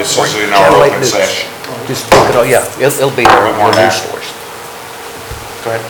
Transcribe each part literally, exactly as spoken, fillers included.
This is in our Channel eight open News. session. Just look it all, yeah, it'll, it'll be there on One more your news now. source. Go ahead.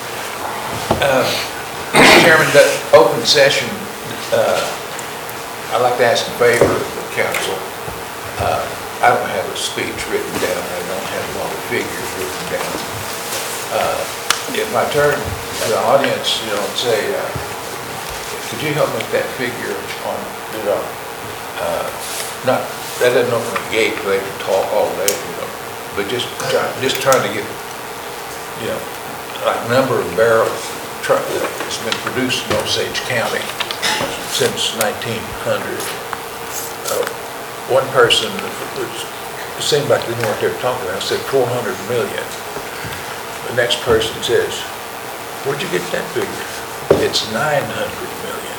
Mister Chairman, that open session, uh, I'd like to ask a favor of the council. Uh, I don't have a speech written down, I don't have a lot of figures written down. Uh, If I turn to the audience, you know, and say, uh, could you help make that figure on, you know, uh, not, that doesn't open the gate where they can talk all day, you know, but just try, just trying to get, you know, like number of barrels truck that's been produced in Osage County since nineteen hundred. Uh, one person, which it seemed like they knew what they were talking about, said four hundred million. The next person says, where'd you get that figure? It's nine hundred million.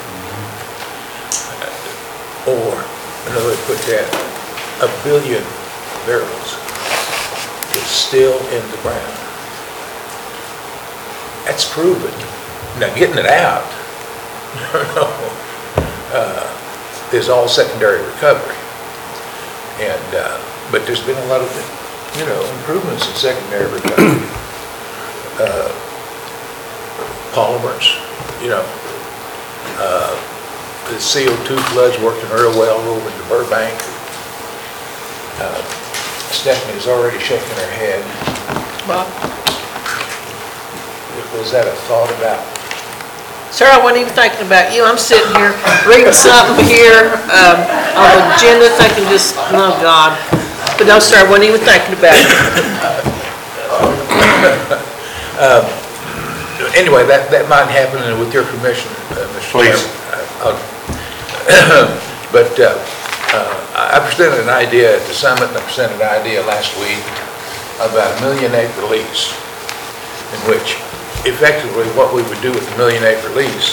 Uh, or, another way to put that, a billion barrels is still in the ground. That's proven. Now, getting it out uh, is all secondary recovery. And, uh, but there's been a lot of, you know, improvements in secondary recovery. Uh, polymers, you know, uh, the C O two floods working real well over in Burbank. Uh, Stephanie's already shaking her head. Bob? Was that a thought about? Sir, I wasn't even thinking about you. I'm sitting here reading something here um, on the agenda thinking just, oh God. But no, sir, I wasn't even thinking about it. um, anyway, that, that might happen, and with your permission, uh, Mister Please. Chairman. Uh, but uh, uh, I presented an idea at the summit, and I presented an idea last week about a million acre lease, in which effectively what we would do with a million acre lease,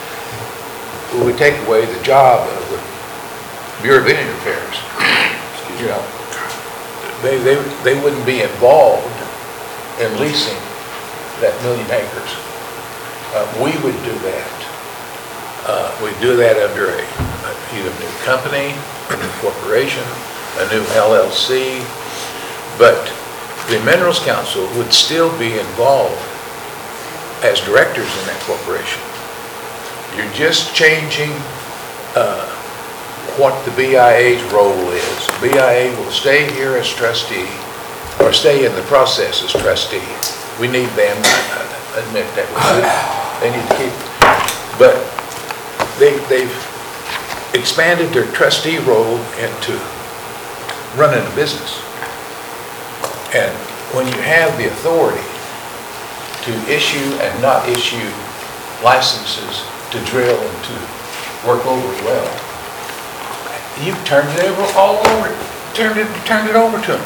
we would take away the job of the Bureau of Indian Affairs. You know, they, they, they wouldn't be involved in leasing that million acres. Uh, we would do that. Uh, we'd do that under a, a either new company, a new corporation, a new L L C, but the Minerals Council would still be involved as directors in that corporation. You're just changing uh, what the B I A's role is. B I A will stay here as trustee, or stay in the process as trustee. We need them, I admit that. They need to keep, but they, they've expanded their trustee role into running a business. And when you have the authority to issue and not issue licenses to drill and to work over well, you've turned it over all over, turned it, turned it over to them.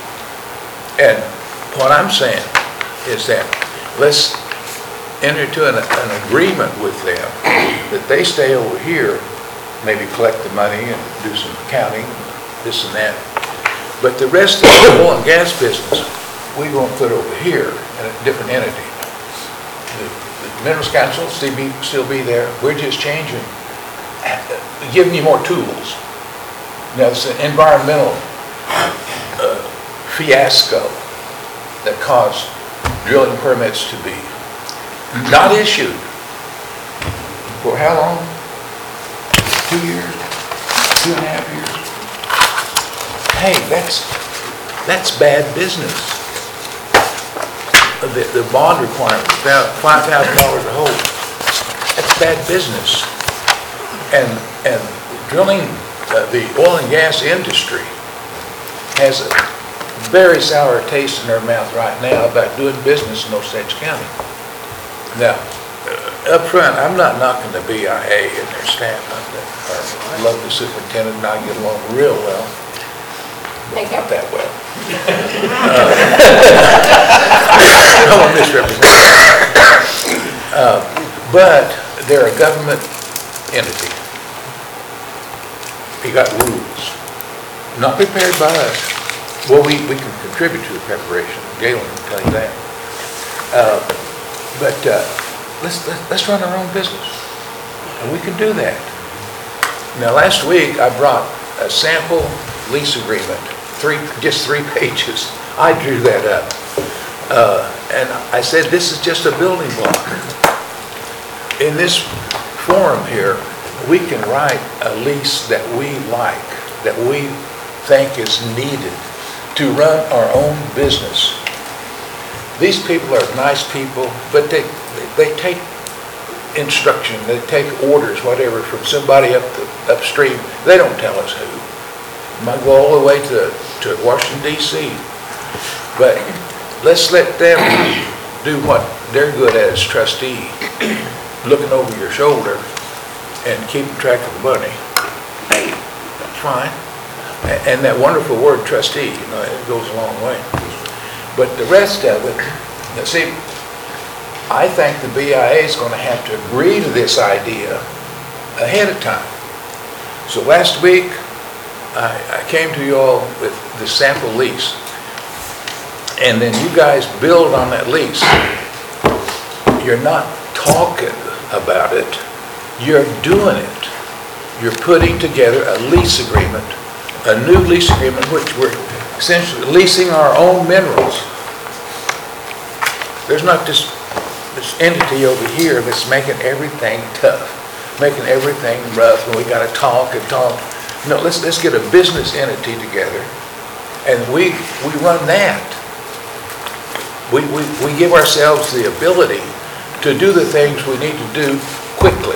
And what I'm saying is that let's enter into an, an agreement with them that they stay over here, maybe collect the money and do some accounting, this and that. But the rest of the oil and gas business, we won't put over here in a different entity. The, the Minerals Council will still be, still be there. We're just changing, giving you more tools. Now, it's an environmental uh, fiasco that caused drilling permits to be not issued. For how long? Two years? Two and a half years? Hey, that's, that's bad business. The, the bond requirement, about five thousand dollars a hole, that's bad business. And, and drilling, uh, the oil and gas industry has a very sour taste in their mouth right now about doing business in Osage County. Now, uh, up front, I'm not knocking the B I A and their staff. I, I love the superintendent and I get along real well. But not that well. uh, I don't want to misrepresent. Uh, but they're a government entity. They got rules. Not prepared by us. Well, we, we can contribute to the preparation. Galen can tell you that. Uh, but uh, let's, let's let's run our own business, and we can do that. Now, last week I brought a sample lease agreement, three, just three pages. I drew that up. Uh, and I said, this is just a building block. In this forum here, we can write a lease that we like, that we think is needed to run our own business. These people are nice people, but they, they take instruction, they take orders, whatever, from somebody up the, upstream. They don't tell us who. Might go all the way to, to Washington, D C But let's let them do what they're good at as trustee, looking over your shoulder and keeping track of the money. Hey, that's fine. And that wonderful word trustee, you know, it goes a long way. But the rest of it, now see, I think the B I A is going to have to agree to this idea ahead of time. So last week, I, I came to you all with the sample lease. And then you guys build on that lease. You're not talking about it, you're doing it. You're putting together a lease agreement, a new lease agreement, which we're essentially leasing our own minerals. There's not this, this entity over here that's making everything tough, making everything rough, and we gotta talk and talk. No, let's, let's get a business entity together, and we, we run that. We, we, we give ourselves the ability to do the things we need to do quickly.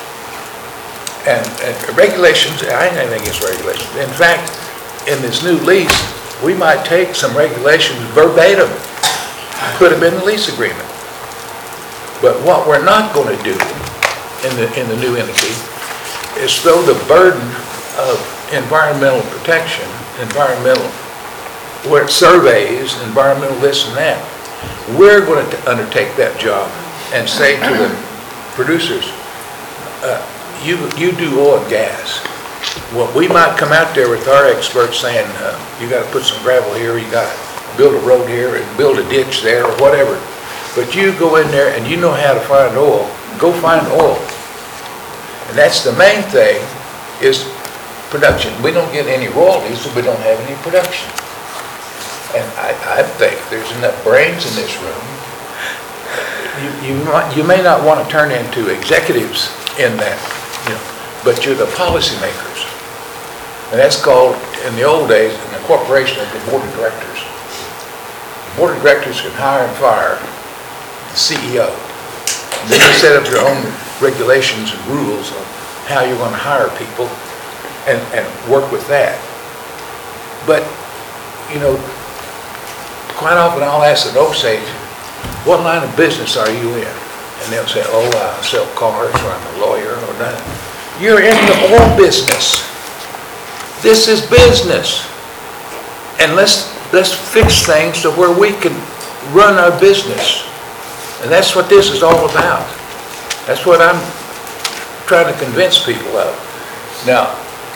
And, and regulations, I ain't anything against regulations. In fact, in this new lease, we might take some regulations verbatim, put them in the lease agreement. But what we're not going to do in the, in the new entity is throw the burden of environmental protection, environmental, where it surveys, environmental this and that. We're going to undertake that job and say to the producers, uh, you, you do oil and gas. Well, we might come out there with our experts saying, uh, you got to put some gravel here, you got to build a road here and build a ditch there or whatever. But you go in there and you know how to find oil, go find oil. And that's the main thing, is production. We don't get any royalties if we don't have any production. And I, I think there's enough brains in this room. You, you, might, you may not want to turn into executives in that, you know, but you're the policymakers. And that's called, in the old days, in the corporation, the board of directors. The board of directors can hire and fire the C E O. And then you set up your own regulations and rules on how you're going to hire people and, and work with that. But, you know, quite often I'll ask an Osage, what line of business are you in? And they'll say, oh, I sell cars, or I'm a lawyer, or that. You're in the oil business. This is business. And let's, let's fix things to where we can run our business. And that's what this is all about. That's what I'm trying to convince people of. Now,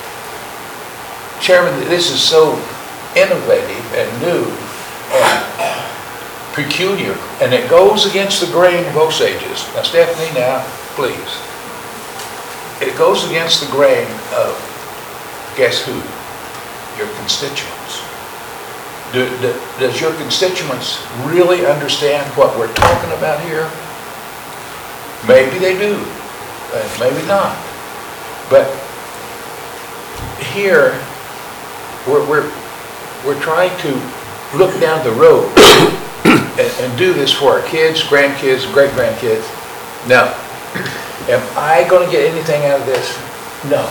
Chairman, this is so innovative and new and peculiar, and it goes against the grain of Osages. Now, Stephanie, now, please. It goes against the grain of, guess who? Your constituents. Do, do, does your constituents really understand what we're talking about here? Maybe they do, and maybe not. But here, we're, we're, we're trying to look down the road and, and do this for our kids, grandkids, great-grandkids. Now, am I going to get anything out of this? No.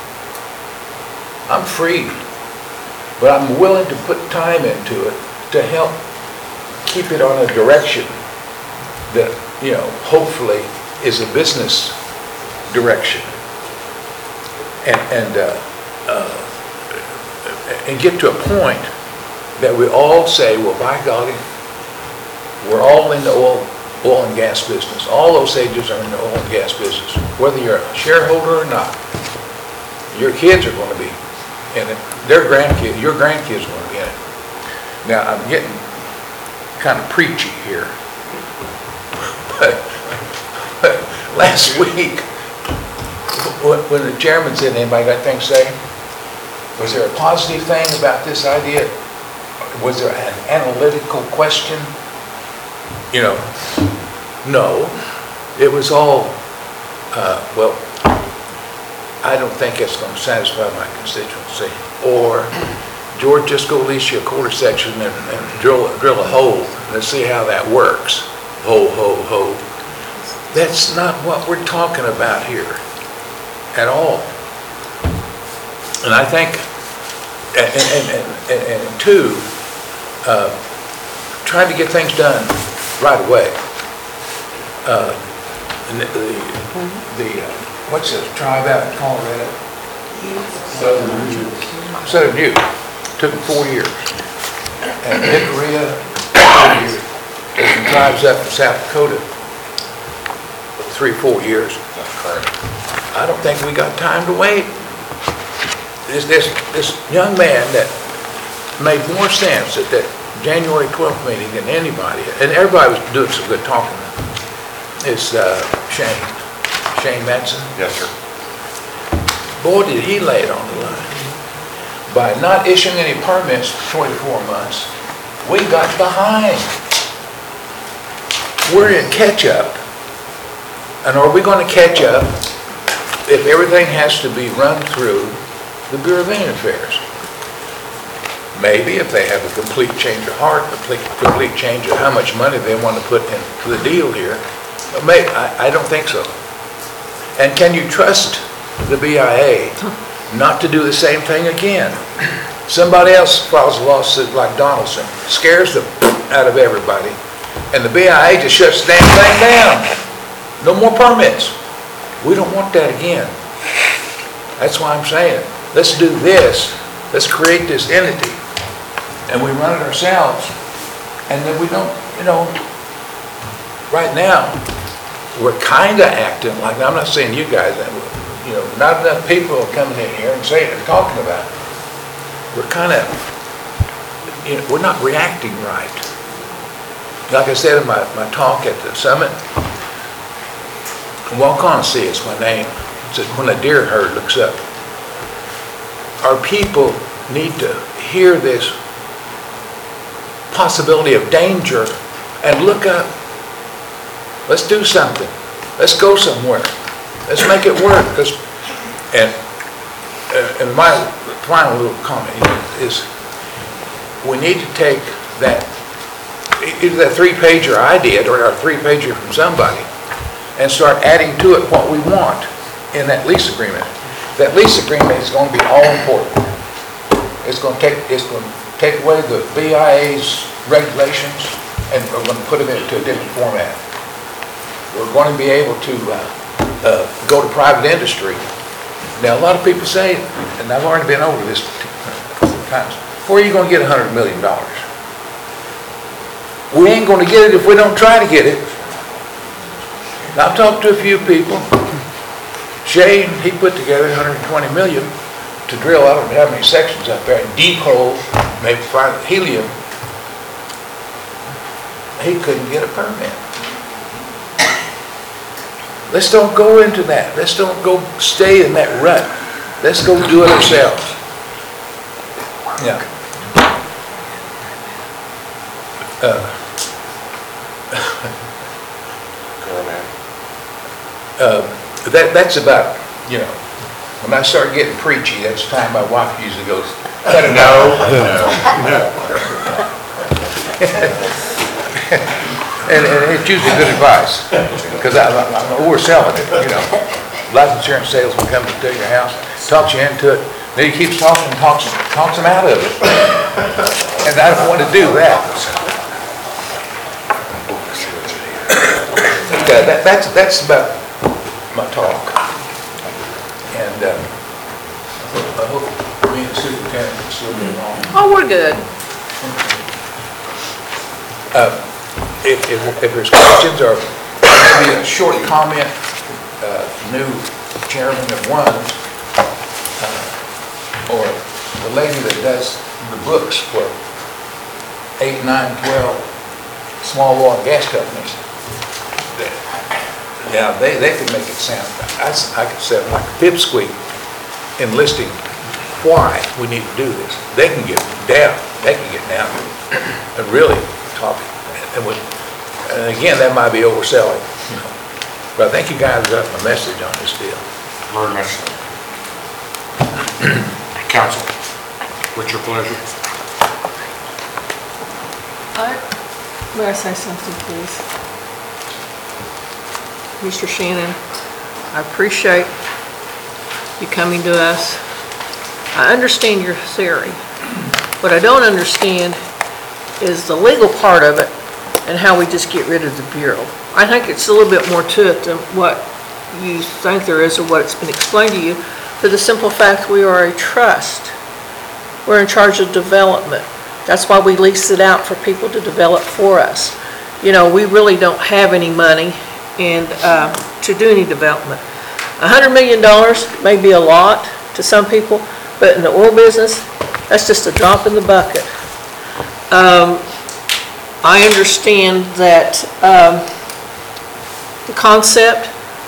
I'm free, but I'm willing to put time into it to help keep it on a direction that, you know, hopefully is a business direction. And, and, uh, uh, and get to a point that we all say, well, by golly, we're all in the oil, oil and gas business. All Osages are in the oil and gas business. Whether you're a shareholder or not, your kids are going to be in it. Their grandkids, your grandkids are going to be in it. Now, I'm getting kind of preachy here. But, but last week, when the chairman said, anybody got things to say? Was there a positive thing about this idea? Was there an analytical question? You know, no. It was all, uh, well, I don't think it's going to satisfy my constituency. Or, George, just go lease you a quarter section and, and drill, drill a hole. Let's see how that works. Ho, ho, ho. That's not what we're talking about here at all. And I think, and, and, and, and, and two, uh, trying to get things done right away. Uh, and the, the, the uh, what's the tribe out in Colorado? Southern Ute. Southern Ute. Took them four years. And Hickory, four years. There's some tribes up in South Dakota, three, four years. I don't think we got time to wait. This, this, this young man that made more sense at that January twelfth meeting than anybody, and everybody was doing some good talking, is uh, Shane, Shane Matson. Yes, sir. Boy, did he lay it on the line. By not issuing any permits for twenty-four months, we got behind. We're in catch-up. And are we going to catch up if everything has to be run through the Bureau of Indian Affairs? Maybe if they have a complete change of heart, a complete, complete change of how much money they want to put into the deal here. But may, I, I don't think so. And can you trust the B I A not to do the same thing again? Somebody else files a lawsuit like Donaldson, scares the out of everybody, and the B I A just shuts the damn thing down. No more permits. We don't want that again. That's why I'm saying, let's do this. Let's create this entity. And we run it ourselves. And then we don't, you know, right now, we're kind of acting like, I'm not saying you guys, you know, not enough people are coming in here and saying and talking about it. We're kind of, you know, we're not reacting right. Like I said in my, my talk at the summit, Waukonsee is my name. It's when a deer herd looks up. Our people need to hear this possibility of danger and look up. Let's do something. Let's go somewhere. Let's make it work. Because, and, and my final little comment is, we need to take that, either that three-pager I did or a three-pager from somebody, and start adding to it what we want in that lease agreement. That lease agreement is going to be all important. It's going to take, it's going to take away the B I A's regulations, and we're going to put them into a different format. We're going to be able to uh, uh, go to private industry. Now, a lot of people say, and I've already been over this times, where are you going to get a hundred million dollars? We ain't going to get it if we don't try to get it. Now, I've talked to a few people. Shane, he put together one hundred twenty million to drill, I don't know how many sections up there, and deep hole, maybe find helium. He couldn't get a permit. Let's don't go into that. Let's don't go stay in that rut. Let's go do it ourselves. Yeah. Uh, Uh, that, that's about, you know, when I start getting preachy, that's the time my wife usually goes, cut it out. No, no. and, and it's usually good advice, because I'm, I'm overselling it, you know. Life insurance salesman comes to your house, talks you into it, then he keeps talking and talks, talks him out of it. And I don't want to do that. Okay, that, that's, that's about my talk. And uh, I hope me and the superintendent can still get along. Oh, we're good. Uh, if, if, if there's questions or maybe a short comment, uh, new chairman of one, uh, or the lady that does the books for eight, nine, twelve small oil and gas companies, yeah, they, they could make it sound, I, I could sound like a pipsqueak enlisting why we need to do this. They can get down, they can get down and really talk. And, with, and again, that might be overselling, you know. But I think you guys got my message on this deal. Very much so. Council, what's your pleasure? I, may I say something, please? Mister Shannon, I appreciate you coming to us. I understand your theory. What I don't understand is the legal part of it and how we just get rid of the Bureau. I think it's a little bit more to it than what you think there is or what's been explained to you, for the simple fact we are a trust. We're in charge of development. That's why we lease it out for people to develop for us. You know, we really don't have any money and uh, to do any development. A hundred million dollars may be a lot to some people, but in the oil business, that's just a drop in the bucket. Um, I understand that um, the concept,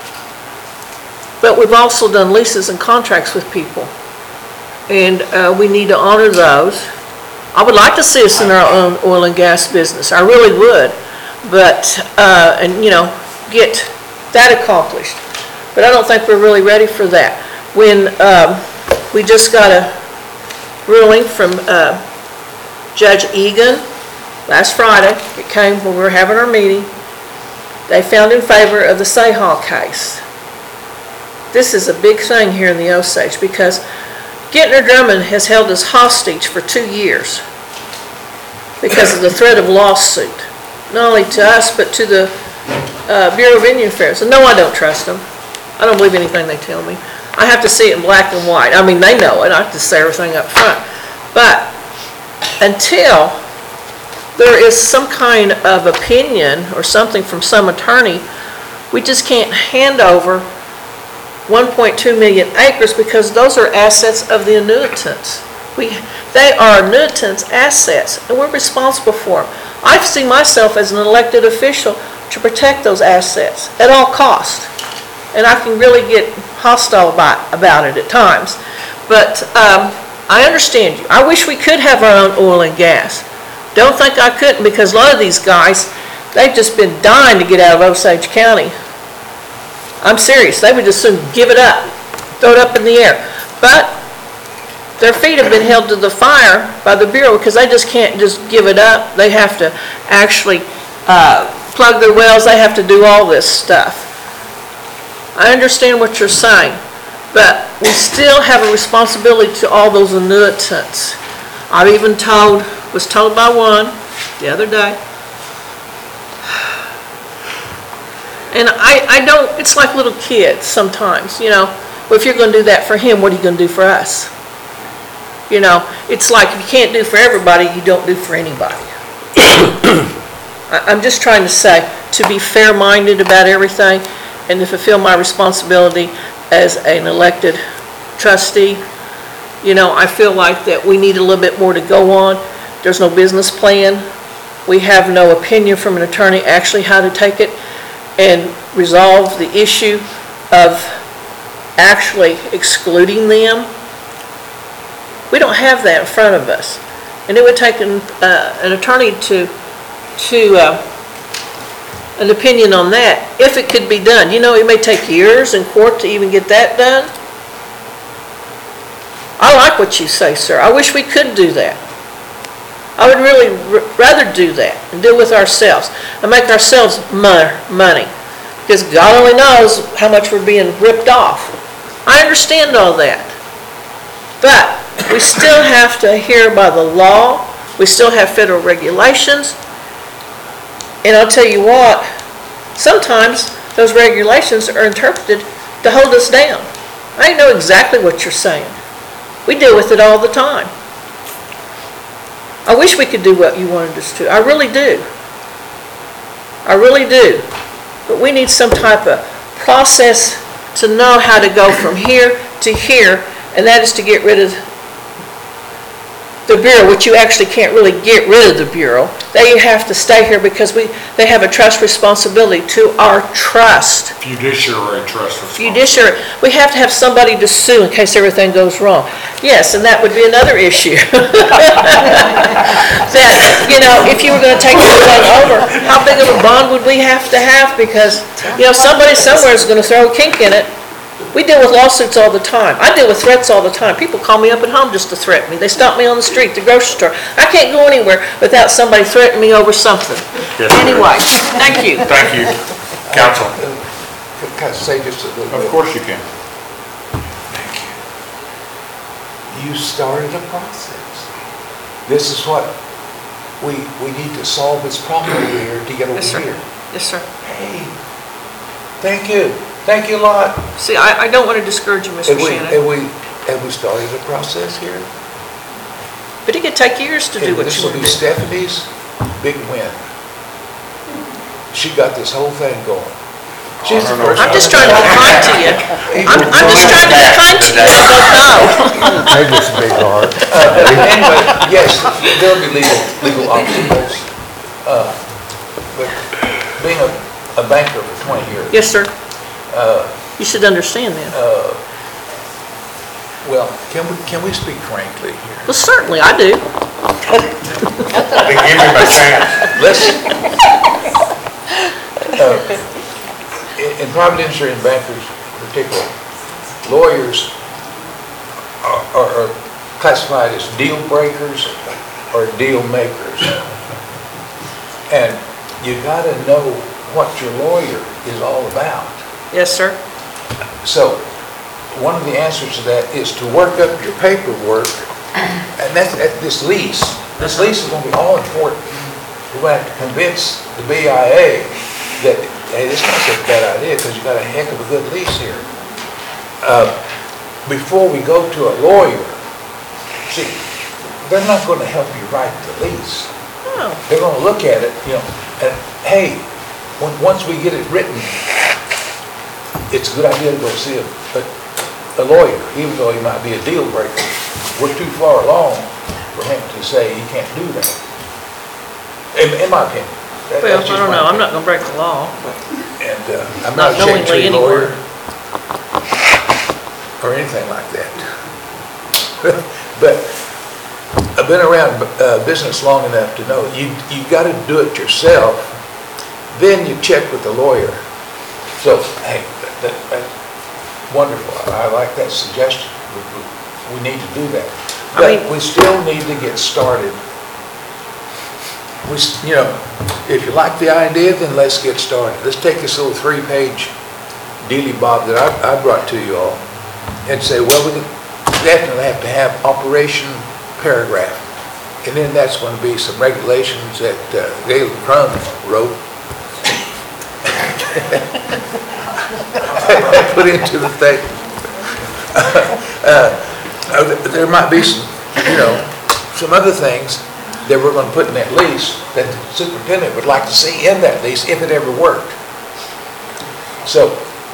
but we've also done leases and contracts with people, and uh, we need to honor those. I would like to see us in our own oil and gas business. I really would, but uh, and you know, get that accomplished. But I don't think we're really ready for that. When um, we just got a ruling from uh, Judge Egan last Friday, it came when we were having our meeting. They found in favor of the Sahal case. This is a big thing here in the Osage because Gittner Drummond has held us hostage for two years because of the threat of lawsuit, not only to us but to the uh, Bureau of Indian Affairs. And no, I don't trust them. I don't believe anything they tell me. I have to see it in black and white. I mean, they know it. I have to say everything up front. But until there is some kind of opinion or something from some attorney, we just can't hand over one point two million acres because those are assets of the annuitants. We, they are annuitants' assets, and we're responsible for them. I see myself as an elected official to protect those assets at all costs. And I can really get hostile about, about it at times. But um, I understand you. I wish we could have our own oil and gas. Don't think I couldn't, because a lot of these guys, they've just been dying to get out of Osage County. I'm serious. They would just soon give it up, throw it up in the air. But their feet have been held to the fire by the Bureau because they just can't just give it up. They have to actually uh, plug their wells. They have to do all this stuff. I understand what you're saying, but we still have a responsibility to all those annuitants. I've even told, was told by one the other day, and I, I don't, it's like little kids sometimes, you know, well, if you're going to do that for him, what are you going to do for us? You know, it's like if you can't do for everybody, you don't do for anybody. I, I'm just trying to say, to be fair-minded about everything, and to fulfill my responsibility as an elected trustee. You know, I feel like that we need a little bit more to go on. There's no business plan. We have no opinion from an attorney actually how to take it and resolve the issue of actually excluding them. We don't have that in front of us. And it would take an, uh, an attorney to, to uh, an opinion on that, if it could be done. You know, it may take years in court to even get that done. I like what you say, sir. I wish we could do that. I would really rather do that and deal with ourselves and make ourselves money, because God only knows how much we're being ripped off. I understand all that, but we still have to adhere by the law. We still have federal regulations. And I'll tell you what, sometimes those regulations are interpreted to hold us down. I know exactly what you're saying. We deal with it all the time. I wish we could do what you wanted us to. I really do. I really do. But we need some type of process to know how to go from here to here, and that is to get rid of the Bureau, which you actually can't really get rid of the Bureau. They have to stay here because we, they have a trust responsibility to our trust. Judiciary trust responsibility. Judiciary, we have to have somebody to sue in case everything goes wrong. Yes, and that would be another issue. That, you know, if you were gonna take everything over, how big of a bond would we have to have? Because, you know, somebody somewhere is gonna throw a kink in it. We deal with lawsuits all the time. I deal with threats all the time. People call me up at home just to threaten me. They stop me on the street, the grocery store. I can't go anywhere without somebody threatening me over something. Yes, ma'am. Anyway, thank you. Thank you, council. Can I say just a little bit? Of course you can. Thank you. You started a process. This is what, we, we need to solve this problem over here to get over Yes, sir. here. Yes, sir. Hey, thank you. Thank you a lot. See, I, I don't want to discourage you, Mister Have we, Shannon, have we, have we started a process here? but it could take years to do And what this you will want be to do. Stephanie's big win. She got this whole thing going. She's the I don't know. first I'm just one. trying to be kind to you. I'm, I'm just trying to be kind to you, I don't know. Maybe it's a big heart. Uh, Anyway, yes, there'll be legal, legal obstacles. Uh, But being a, a banker for twenty years, Yes, sir. uh, You should understand that. uh, well, can we, can we speak frankly here? Well, certainly, I do. They give him a chance. Let's, uh, in in private industry and bankers in particular, lawyers are, are are classified as deal breakers or deal makers. And you gotta know what your lawyer is all about. Yes, sir. So, one of the answers to that is to work up your paperwork, and that's, at this lease. This lease is gonna be all important. We're gonna have to convince the B I A that, hey, this is not such a bad idea, because you got a heck of a good lease here. Uh, Before we go to a lawyer, see, they're not gonna help you write the lease. Oh, They're gonna look at it, you know, and, hey, when, once we get it written, it's a good idea to go see a, a, a lawyer, even though he might be a deal breaker. We're too far along for him to say he can't do that. In, in my opinion. That- well, that's I just don't my know, I'm opinion. not gonna break the law. And, uh, I'm Not not a Shake knowingly Tree anywhere. lawyer or anything like that. But I've been around, uh, business long enough to know you, you gotta do it yourself, then you check with the lawyer. So, hey, that, that, that's wonderful. I I like that suggestion. We, we- we need to do that. I But mean- we still need to get started. We, s- you know, if you like the idea, then let's get started. Let's take this little three-page dealy-bob that I, I brought to you all and say, well, we definitely have to have operation paragraph. And then that's going to be some regulations that uh, Galen Crum wrote. Put into the thing. Uh, uh, There might be some, you know, some other things that we're going to put in that lease that the superintendent would like to see in that lease if it ever worked. So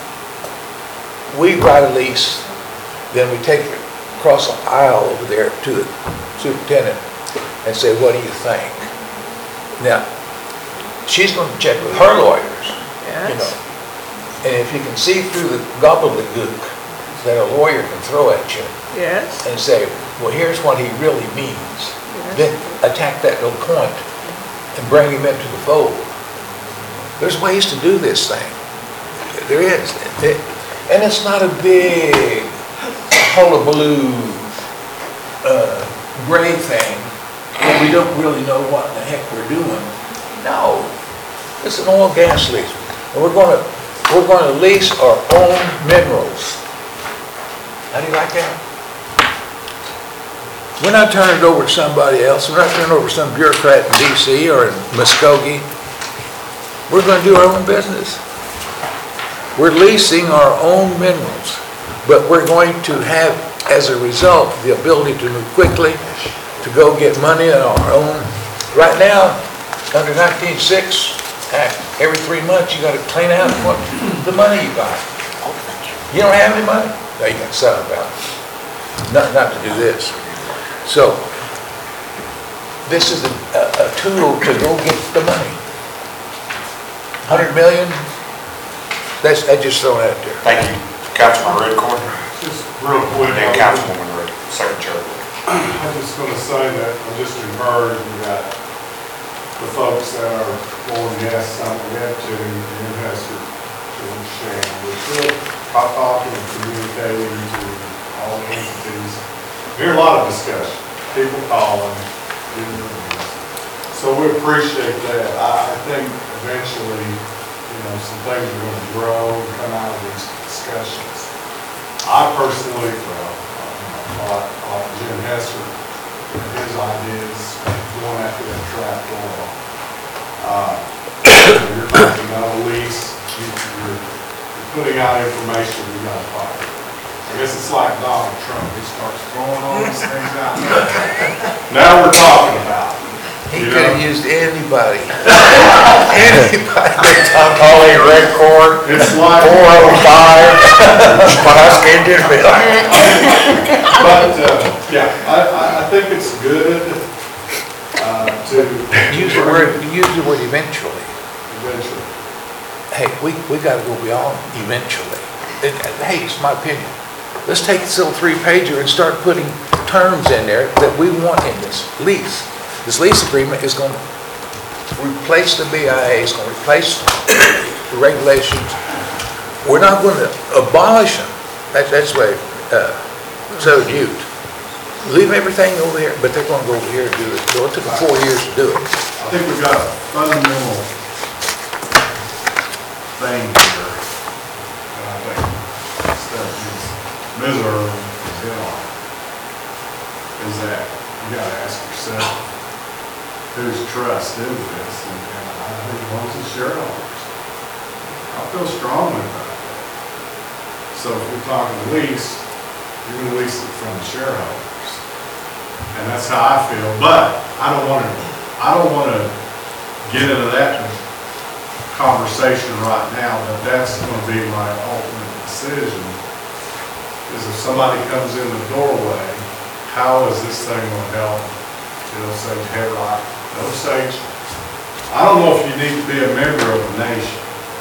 we write a lease, then we take it across the aisle over there to the superintendent and say, what do you think? Now, she's going to check with her lawyers, you know. Yes, And if you can see through the gobbledygook that a lawyer can throw at you yes, and say, well, here's what he really means, then attack that little point and bring him into the fold. There's ways to do this thing. There is. And it's not a big hullabaloo, uh, gray thing that we don't really know what the heck we're doing. No, it's an oil gas lease. And we're gonna, we're gonna lease our own minerals. How do you like that? We're not turning it over to somebody else. We're not turning it over to some bureaucrat in D C or in Muskogee. We're gonna do our own business. We're leasing our own minerals, but we're going to have, as a result, the ability to move quickly, to go get money on our own. Right now, under nineteen six Act, every three months, you gotta clean out what, the money you got. You don't have any money? No, you got something about it. Not, not to do this. So, this is a, a a tool to go get the money. Hundred million, that's, I just throw it out there. Thank you. Councilman Redcorn, Just real quick. and then Councilwoman Red, Secretary. I'm just gonna say that I'm just encouraged that the folks that are oil and gas summit we had to, the investors, to understand, we're still talking and communicating to all the entities. There's a lot of discussion, people calling, doing things. So we appreciate that. I, I think eventually, you know, some things are gonna grow and come out of these discussions. I personally, well, like, like Jim Hesser, his ideas, going after that trap oil. Uh, You're talking about a lease, you- you're you're putting out information we gotta fight. I guess it's like Donald Trump, he starts throwing all these things out there. Now we're talking about it. He You could have know? used anybody. Anybody. Holly Redcorn, It's like. four oh five, Pulaski Indianville. But, uh, yeah, I, I, I think it's good, uh, to. Use the word, use the word eventually. Eventually. Hey, we, we gotta go beyond eventually. It- Hey, it's my opinion. Let's take this little three pager and start putting terms in there that we want in this lease. This lease agreement is gonna replace the B I A, it's gonna replace the regulations. We're not gonna abolish them. That's, that's the way, uh, so used. Leave everything over here, but they're gonna go over here and do it. Well, it took them four years to do it. I think we've got a fundamental thing here, and I think stuff is miserable, you know, is that you gotta ask yourself, whose trust is this? And and I think it belongs to shareholders. I feel strongly about that. So if we're talking lease, you're gonna lease it from the shareholders. And that's how I feel, but I don't wanna, I don't wanna get into that conversation right now, but that's gonna be my ultimate decision, is if somebody comes in the doorway, how is this thing gonna help, you know, Osage Headlight, Osage? I don't know if you need to be a member of the nation.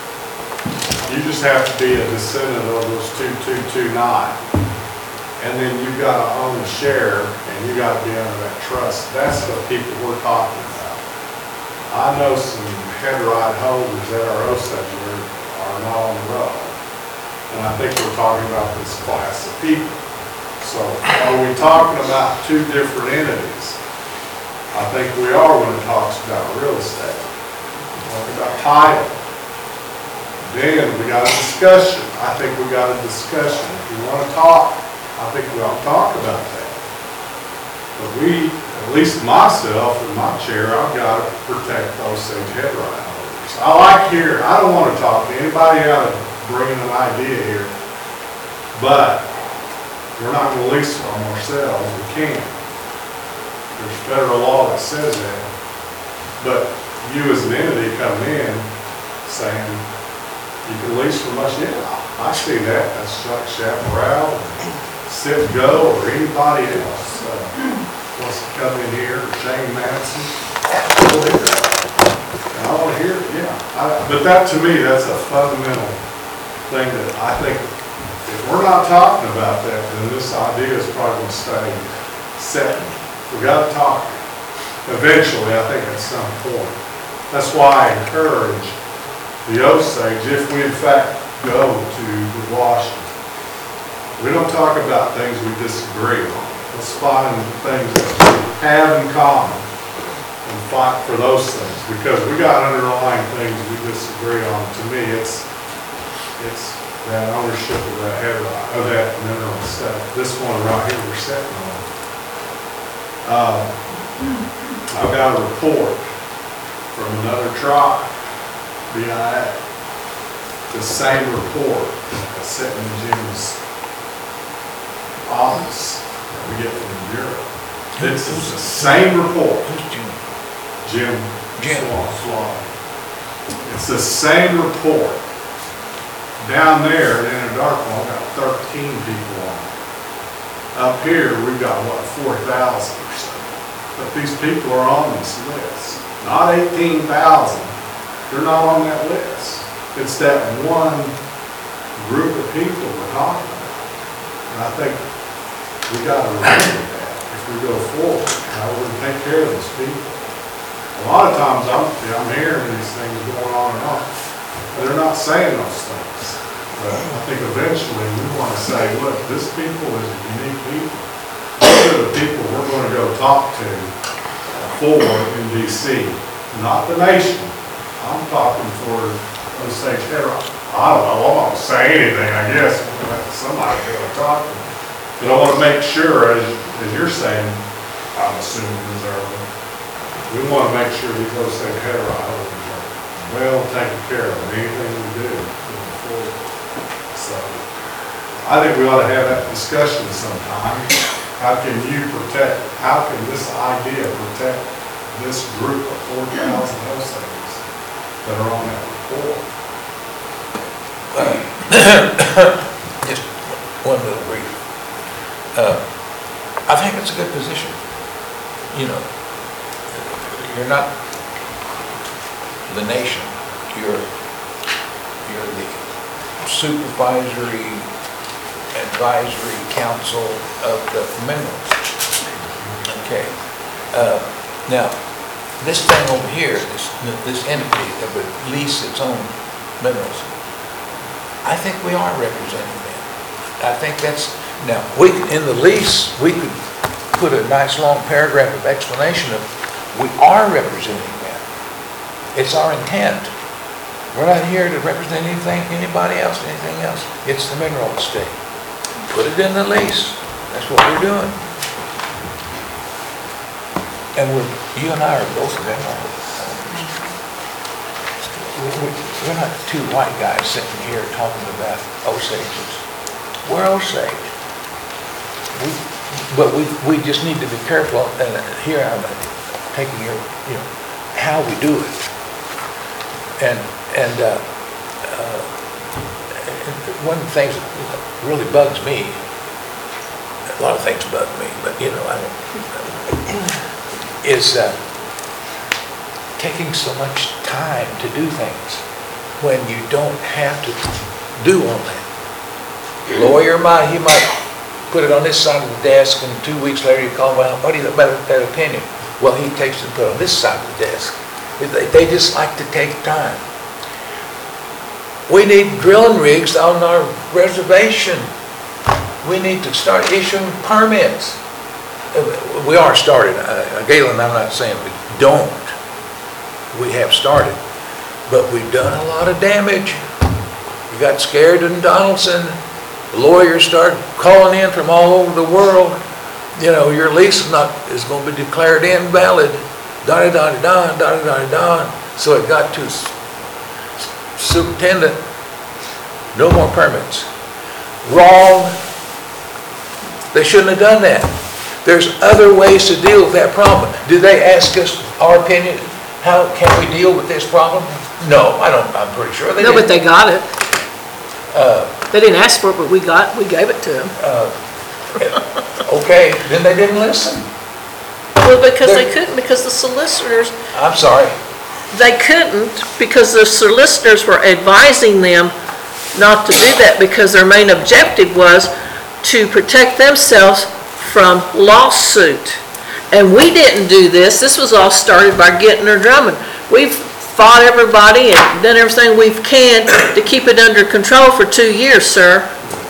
You just have to be a descendant of those two two two nine. And then you've got to own a share, and you got to be under that trust. That's the people we're talking about. I know some headlight holders that are Osage are not on the road. And I think we're talking about this class of people. So are we talking about two different entities? I think we are when it talks about real estate. We're talking about title. Then we got a discussion. I think we got a discussion. If you want to talk, I think we ought to talk about that. But we, at least myself in my chair, I've got to protect those Osage Headlight holders. I like here, I don't want to talk to anybody out of bringing an idea here, but we're not going to lease them ourselves. We can't. There's federal law that says that. But you as an entity come in saying, you can lease from us, yeah, I see that. That's Chuck Chaparral, Sit Go, or anybody else uh, wants to come in here, or Shane Madison. We'll hear it. And I want to hear it, yeah. I- But that, to me, that's a fundamental thing that I think, if we're not talking about that, then this idea is probably going to stay set. We got to talk eventually, I think, at some point. That's why I encourage the Osage, if we in fact go to Washington, we don't talk about things we disagree on. Let's find things that we have in common and fight for those things, because we got underlying things we disagree on. To me, it's it's that ownership of that headlight, of that mineral stuff. This one right here we're sitting on. Uh, I've got a report from another tribe, B I A. The same report that's sitting in Jim's office that we get from the Bureau. It's the same report. Who's Jim? Jim Jim. Swan. Swan. It's the same report. Down there in Anadarko, I've got thirteen people on it. Up here, we've got, what, four thousand or so. but these people are on this list. Not eighteen thousand, they're not on that list. It's that one group of people we're talking about. And I think we gotta remember that if we go forward, how we're gonna take care of these people. A lot of times I'm, I'm hearing these things going on and on, but they're not saying those things. But I think eventually we want to say, look, this people is a unique people. These are the people we're going to go talk to for in D C, not the nation. I'm talking for Osage Terra. I don't know, I'm not gonna say anything, I guess, somebody's gonna talk to me. But I want to make sure, as, as you're saying, I'm assuming deserving, we want to make sure these Osage Terra are well taken care of in anything we do moving forward. So, I think we ought to have that discussion sometime. How can you protect, how can this idea protect this group of four thousand Osages that are on that report? Just one little brief. Uh, I think it's a good position. You know, you're not the nation. You're you're the supervisory advisory council of the minerals. Okay. Uh, now, this thing over here, this this entity that would lease its own minerals, I think we are representing them. I think that's, now, we, in the lease, we could put a nice long paragraph of explanation of, we are representing them. It's our intent. We're not here to represent anything, anybody else, anything else. It's the mineral estate. Put it in the lease. That's what we're doing. And we're, you and I are both of them. We're not two white guys sitting here talking about Osages. We're Osage. We, but we, we just need to be careful, and here I'm taking your, you know, how we do it. And, and, uh, uh, one of the things that really bugs me, a lot of things bug me, but you know, I don't, is uh, taking so much time to do things when you don't have to do all that. Lawyer might, he might put it on this side of the desk, and two weeks later you call, well, what do you think about that opinion? Well, he takes it and put it on this side of the desk. They, they just like to take time. We need drilling rigs on our reservation. We need to start issuing permits. We are started. Uh, Galen, I'm not saying we don't. We have started. But we've done a lot of damage. We got scared in Donaldson. Lawyers started calling in from all over the world. You know, your lease is not is going to be declared invalid. Da da da da da da da da. So it got to superintendent. No more permits. Wrong. They shouldn't have done that. There's other ways to deal with that problem. Do they ask us our opinion? How can we deal with this problem? No, I don't. I'm pretty sure they No, didn't. but they got it. Uh, They didn't ask for it, but we got, we gave it to them. uh, okay, then they didn't listen. Well, because they They're- couldn't, because the solicitors, I'm sorry. they couldn't, because the solicitors were advising them not to do that, because their main objective was to protect themselves from lawsuit. And we didn't do this. This was all started by Gittner Drummond. We've fought everybody and done everything we can to keep it under control for two years, sir.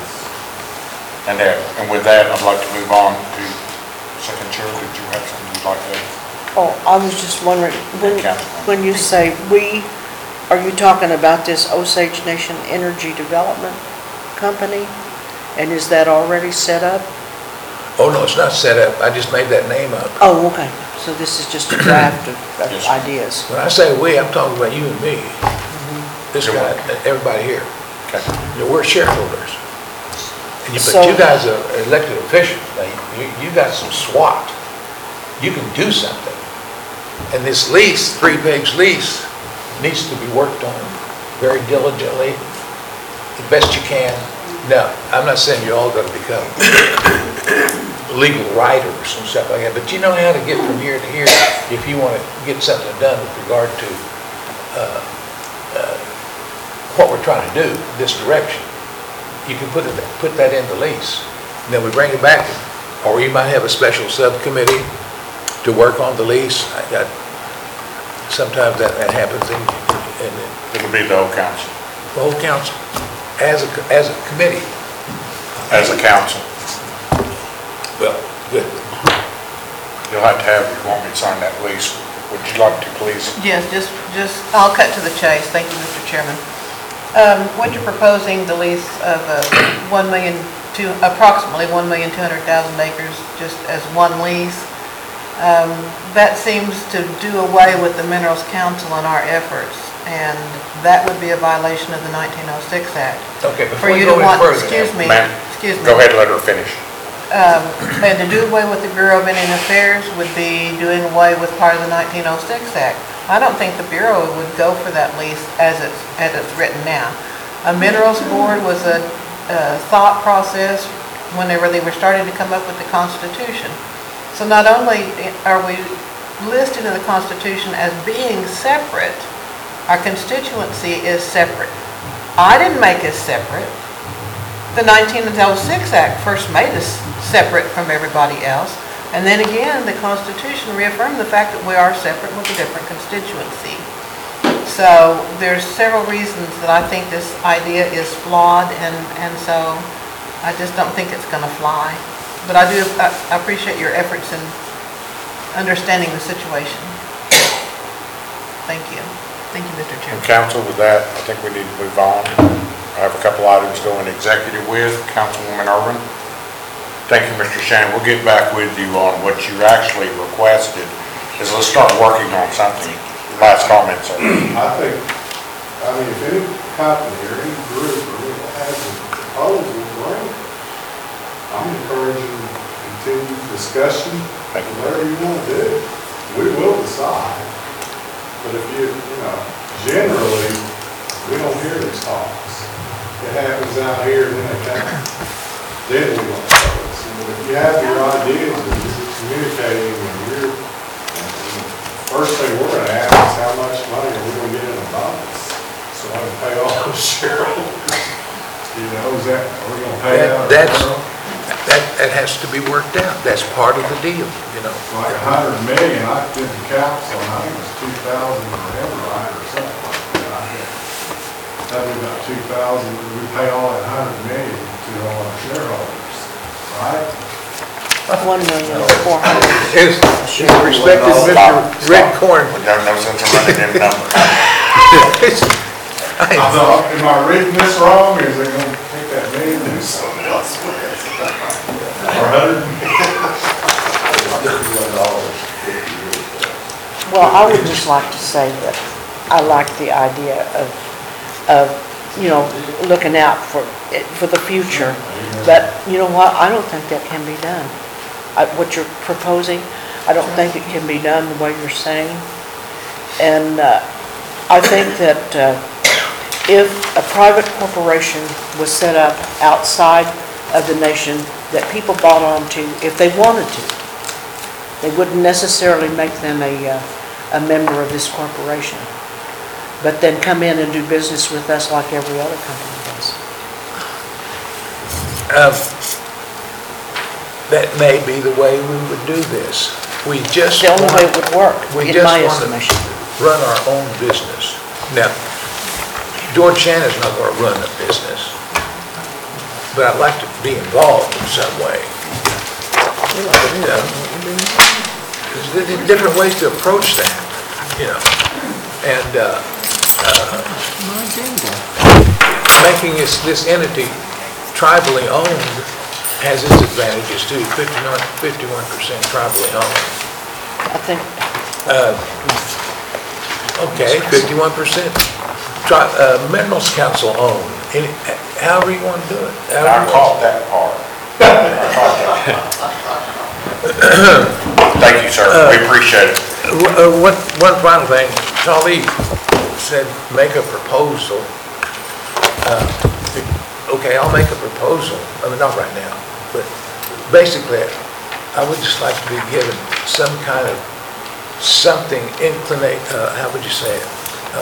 And that, and with that, I'd like to move on to Second Chair. Did you have something you'd like to? Oh, I was just wondering, when, when you say "we," are you talking about this Osage Nation Energy Development Company? And is that already set up? Oh, no, it's not set up. I just made that name up. Oh, okay. So this is just a draft of, of Yes. ideas. When I say we, I'm talking about you and me. This You're guy, welcome. everybody here. Okay. You know, we're shareholders. And you, So- but you guys are elected officials. Now, you, you got some SWAT. You can do something. And this lease, three-page lease, needs to be worked on very diligently, the best you can. Now, I'm not saying you're all going to become legal writers and stuff like that, but you know how to get from here to here if you want to get something done with regard to uh, uh, what we're trying to do, this direction. You can put it, put that in the lease, and then we bring it back, or you might have a special subcommittee to work on the lease. I got, sometimes that, that happens, and, and It'll be the whole council, the whole council, as a, as a committee. as a council. Well, good. You'll have to have, if you want me to sign that lease, would you like to, please? Yes, just, just, I'll cut to the chase. Thank you, Mister Chairman. Um, what you're proposing, the lease of uh, one million, two, approximately one million two hundred thousand acres, just as one lease, um, that seems to do away with the Minerals Council and our efforts, and that would be a violation of the nineteen oh six Act. Okay, For before you you to go any want, further. excuse me, Ma'am, excuse me. Go ahead and let her finish. Um, and to do away with the Bureau of Indian Affairs would be doing away with part of the nineteen oh six Act. I don't think the Bureau would go for that lease as it's, as it's written now. A Minerals Board was a, a thought process whenever they were starting to come up with the Constitution. So not only are we listed in the Constitution as being separate, our constituency is separate. I didn't make us separate. The nineteen oh six Act first made us separate from everybody else. And then again, the Constitution reaffirmed the fact that we are separate with a different constituency. So there's several reasons that I think this idea is flawed, and, and so I just don't think it's going to fly. But I do, I I appreciate your efforts in understanding the situation. Thank you. Thank you, Mister And Chairman. council, with that, I think we need to move on. I have a couple items to go in executive with, Councilwoman Irwin. Thank you, Mister Shannon. We'll get back with you on what you actually requested, is let's start working on something. Last comment, sir. I think, I mean, if any company or any group or any has a proposal, bring it. I'm encouraging continued discussion, Thank you. whatever you want to do. We will decide. But if you, you know, generally, we don't hear these talks. It happens out here, then it happens. Then we want to start. So if you have your ideas and you're communicating and you're, first thing we're gonna ask is how much money are we gonna get in abundance? So I can pay all those shareholders. You know, is that, are we gonna pay That- out? that's- That, that has to be worked out. That's part of the deal, you know. Like a hundred million, I did the council, and I think it was two thousand or ever, right, or something like that. I think that'd be about two thousand, we pay all that hundred million to all our shareholders, right? One million, four hundred. Is, is respected Mister Redcorn. We don't know since we're running them numbers. I thought, am I reading this wrong, or is it gonna take that million and do something else with it? Or a hundred? Well, I would just like to say that I like the idea of, of, you know, looking out for, it- for the future. But you know what? I don't think that can be done. I- What you're proposing, I don't think it can be done the way you're saying. And uh, I think that uh, if a private corporation was set up outside of the nation that people bought onto, if they wanted to, they wouldn't necessarily make them a, uh, a member of this corporation, but then come in and do business with us like every other company does. Um, That may be the way we would do this. We just The only way it want, would work, we in just my want to estimation. run our own business. Now, George Shannon's not going to run the business, but I'd like to be involved in some way. You know, There's di- different ways to approach that, you know, and uh, uh, making this, this entity tribally owned has its advantages too, fifty-one, fifty-one percent tribally owned. I think, Okay, fifty-one percent tri, uh, Minerals Council owned, Any- however you want to do it. however I you want. caught that part. I caught that. Thank you, sir. We appreciate it. Uh, One, one final thing, Charlie said, make a proposal. Uh, Okay, I'll make a proposal, I mean, not right now, but basically, I would just like to be given some kind of, something inclinate, uh, how would you say it?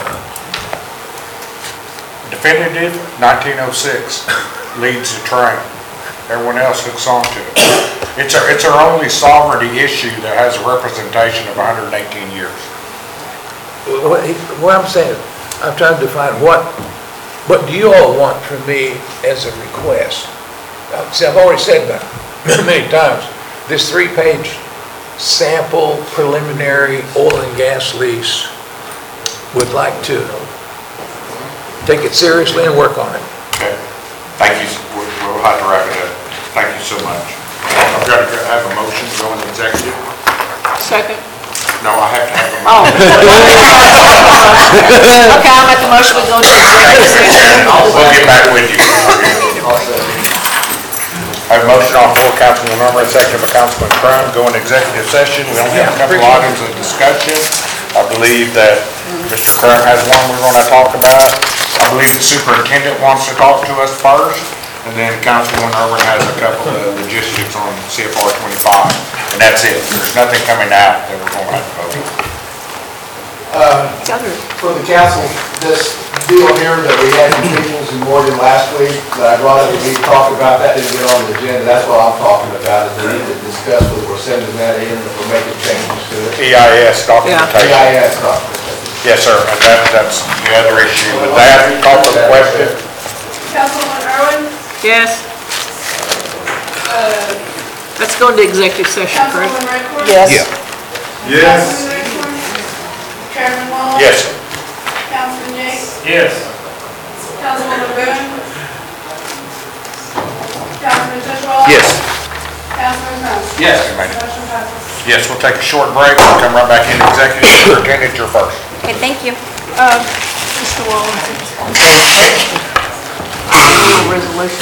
Definitive, nineteen oh six leads the train. Everyone else hooks onto it. It's our, it's our only sovereignty issue that has a representation of one hundred eighteen years. What he- what I'm saying, I'm trying to define what, what do you all want from me as a request? Uh, See, I've already said that many times. This three-page sample preliminary oil and gas lease, would like to take it seriously and work on it. Okay, thank you, we'll, we'll have to wrap it up. Thank you so much. I've got to have a motion to go into executive. Second. No, I have to have a Oh. motion. Okay, I'll make the motion, we go to executive session. We'll get back with you. I have a motion on the floor, Councilman Norman, seconded by Councilman Crum, go into executive session. We only have a couple items of discussion. I believe that Mister Crum has one we're going to talk about. I believe the superintendent wants to talk to us first, and then Councilman Irwin has a couple of logistics on C F R twenty-five, and that's it. There's nothing coming out that we're going to have to vote on. For the council, this deal here that we had in Peoples and Morgan last week, that I brought up, we need to talk about, that didn't get on the agenda, that's what I'm talking about, is we need to discuss whether we're sending that in, if we're making changes to it. E I S documentation. A I S documentation. Yes, sir, and that, that's the other issue with that. Call for the question. Councilwoman Irwin, Yes. Let's go into executive session, correct? Councilwoman Redcorn. Yes. Yes. Councilman Redcorn, Chairman Wall. Yes. Councilman Yates, Yes. Councilwoman Boone, Councilman Tishwall. Yes. Councilman Crum. Yes. You made it. Motion passes. Yes, we'll take a short break, we'll come right back into executive. Superintendent, you're first. Okay, thank you. Mister Wall. Resolution.